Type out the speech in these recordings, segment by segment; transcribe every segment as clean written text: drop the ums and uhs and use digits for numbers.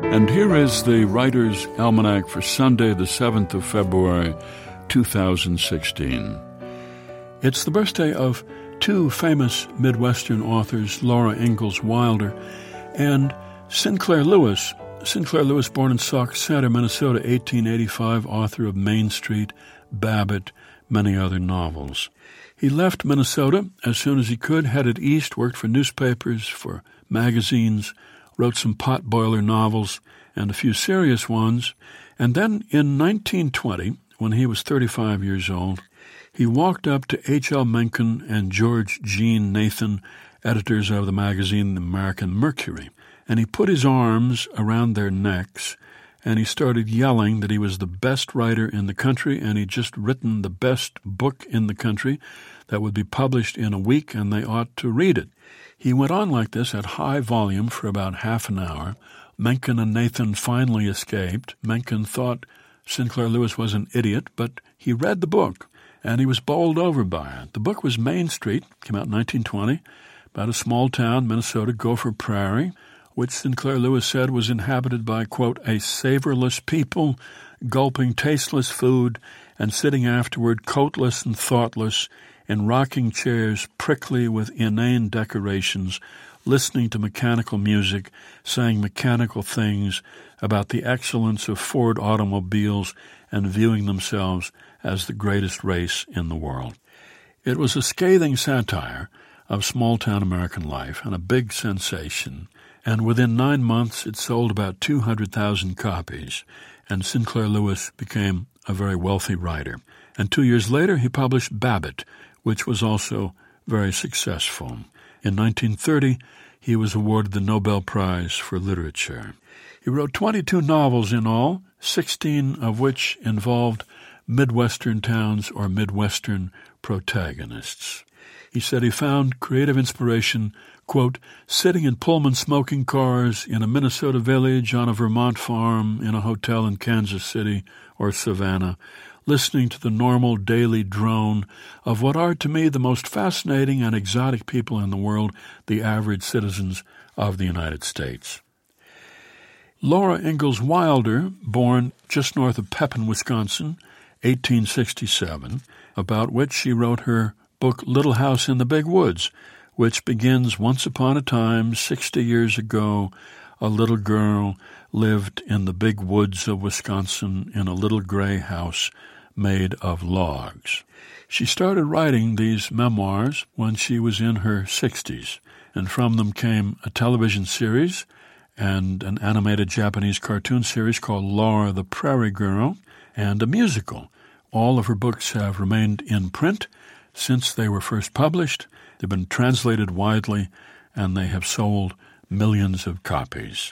And here is the Writer's Almanac for Sunday, the 7th of February, 2016. It's the birthday of two famous Midwestern authors, Laura Ingalls Wilder and Sinclair Lewis. Sinclair Lewis, born in Sauk Center, Minnesota, 1885, author of Main Street, Babbitt, many other novels. He left Minnesota as soon as he could, headed east, worked for newspapers, for magazines, wrote some potboiler novels and a few serious ones, and then in 1920, when he was 35 years old, he walked up to H.L. Mencken and George Jean Nathan, editors of the magazine The American Mercury, and he put his arms around their necks and he started yelling that he was the best writer in the country and he'd just written the best book in the country that would be published in a week and they ought to read it. He went on like this at high volume for about half an hour. Mencken and Nathan finally escaped. Mencken thought Sinclair Lewis was an idiot, but he read the book and he was bowled over by it. The book was Main Street, came out in 1920, about a small town, Minnesota, Gopher Prairie, which Sinclair Lewis said was inhabited by, quote, a savorless people, gulping tasteless food and sitting afterward coatless and thoughtless in rocking chairs prickly with inane decorations, listening to mechanical music, saying mechanical things about the excellence of Ford automobiles and viewing themselves as the greatest race in the world. It was a scathing satire of small-town American life and a big sensation, and within 9 months it sold about 200,000 copies, and Sinclair Lewis became a very wealthy writer. And 2 years later he published Babbitt, which was also very successful. In 1930, he was awarded the Nobel Prize for Literature. He wrote 22 novels in all, 16 of which involved Midwestern towns or Midwestern protagonists. He said he found creative inspiration, quote, sitting in Pullman smoking cars in a Minnesota village, on a Vermont farm, in a hotel in Kansas City or Savannah, listening to the normal daily drone of what are to me the most fascinating and exotic people in the world, the average citizens of the United States. Laura Ingalls Wilder, born just north of Pepin, Wisconsin, 1867, about which she wrote her book Little House in the Big Woods, which begins once upon a time, 60 years ago, a little girl lived in the big woods of Wisconsin in a little gray house made of logs. She started writing these memoirs when she was in her 60s, and from them came a television series and an animated Japanese cartoon series called Laura the Prairie Girl, and a musical. All of her books have remained in print since they were first published. They've been translated widely, and they have sold millions of copies.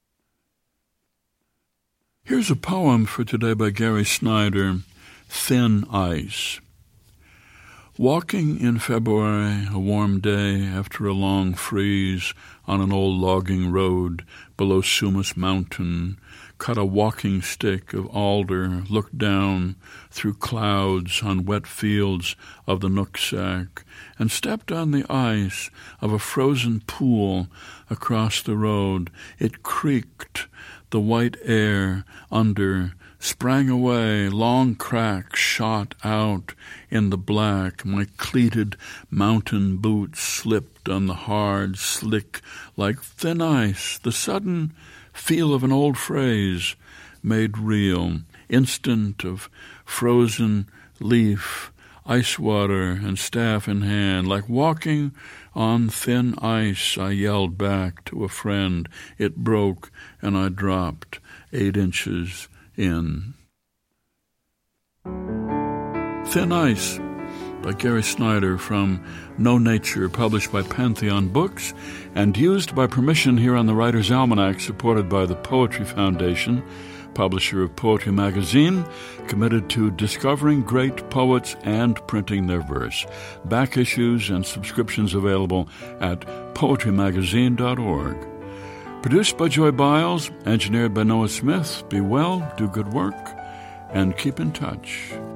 Here's a poem for today by Gary Snyder, Thin Ice. Walking in February, a warm day after a long freeze on an old logging road below Sumas Mountain, cut a walking stick of alder, looked down through clouds on wet fields of the Nooksack, and stepped on the ice of a frozen pool across the road. It creaked, the white air under sprang away, long cracks shot out in the black. My cleated mountain boots slipped on the hard, slick, like thin ice. The sudden feel of an old phrase made real, instant of frozen leaf, ice water and staff in hand. Like walking on thin ice, I yelled back to a friend. It broke and I dropped 8 inches in. Thin Ice by Gary Snyder from No Nature, published by Pantheon Books and used by permission here on the Writer's Almanac, supported by the Poetry Foundation, publisher of Poetry Magazine, committed to discovering great poets and printing their verse. Back issues and subscriptions available at poetrymagazine.org. Produced by Joy Biles, engineered by Noah Smith. Be well, do good work, and keep in touch.